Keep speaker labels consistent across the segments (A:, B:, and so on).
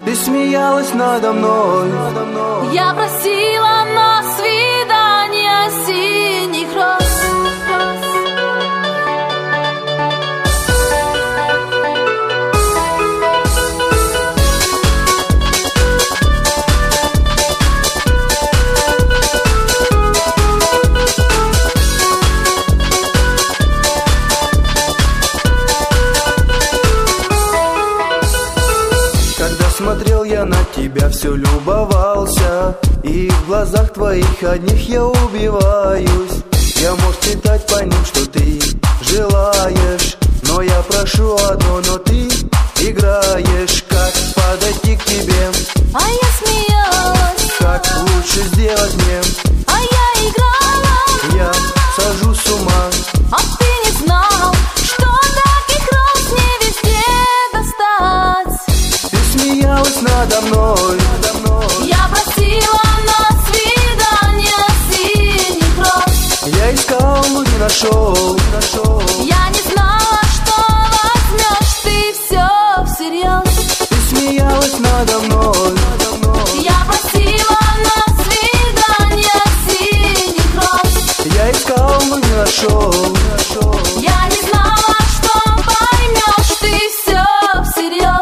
A: Ты смеялась надо мной.
B: Я просила на свидание синих роз.
A: Смотрел я на тебя, все любовался, и в глазах твоих одних я убиваюсь. Я мог читать по ним, что ты желаешь, но я прошу одно, но ты играешь. Как подойти к тебе?
B: А я смеялась.
A: Как лучше сделать мне?
B: А я играла.
A: Я сажу с ума.
B: А ты не знал, что таких роз не везде достать.
A: Смеялась надо мной.
B: Я просила на свидание синих роз.
A: Я искал, но не нашел.
B: Я не знала, что возьмешь ты все всерьез.
A: Ты смеялась надо мной.
B: Я просила на свидание синих роз.
A: Я искал, но не нашел.
B: Я не знала, что поймешь ты все всерьез.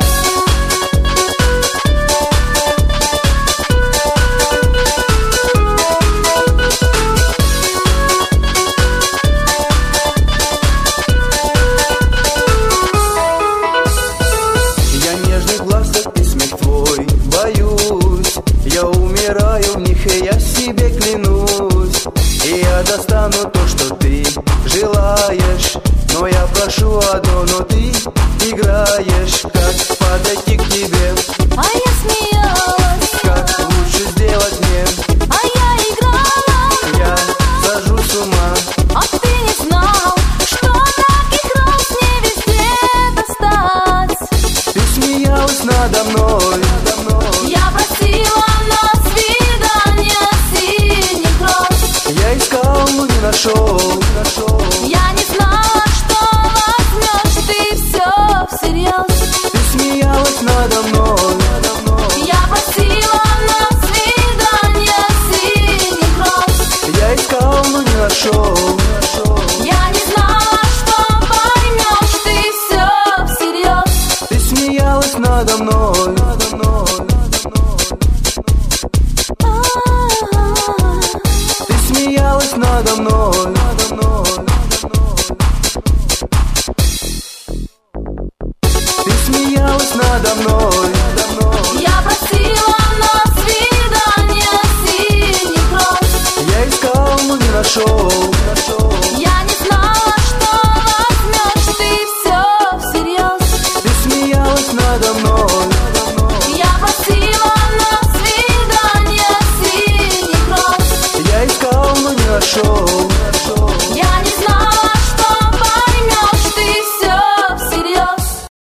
A: Я умираю в них, и я себе клянусь. И я достану то, что ты желаешь, но я прошу одно, но ты играешь. Как подойти к тебе?
B: А я смеялась.
A: Как лучше сделать мне?
B: А я играла.
A: Я сажу с ума.
B: А ты не знал, что таких роз не везде достать.
A: Ты смеялась надо мной.
B: Я просила на свидание синих роз.
A: Я искал, но не нашел.
B: Я не знала, что возьмешь ты все всерьез.
A: Ты смеялась надо мной.
B: Я просила на свидание синих роз.
A: Я искал, но не нашел.
B: Я не знала, что поймешь ты все всерьез.
A: Ты смеялась надо мной. Ты смеялась надо мной. Ты смеялась надо мной.
B: Я просила на свидание синих роз.
A: Я искал, но не нашел.
B: Я не знала, что возьмешь ты все всерьез.
A: Ты смеялась надо мной.
B: Я просила на свидание синих роз.
A: Я искал, но не нашел.